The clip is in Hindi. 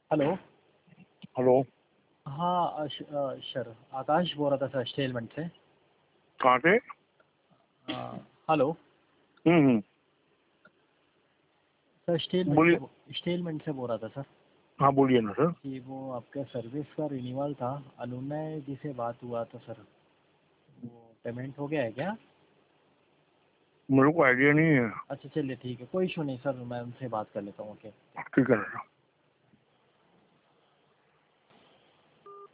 हेलो। हेलो। हाँ सर आकाश बोल रहा था सर स्टेलमेंट से। कहाँ से? हेलो हम्म। सर बोलिए। स्टेलमेंट से बोल रहा था सर हाँ बोलिए ना सर। कि वो आपका सर्विस का रिन्यूअल था। अनुनय जी से बात हुआ था सर, वो पेमेंट हो गया है क्या? मेरे को आइडिया नहीं है। अच्छा चलिए ठीक है, कोई इशू नहीं सर, मैं उनसे बात कर लेता हूँ। ओके। ठीक है ना।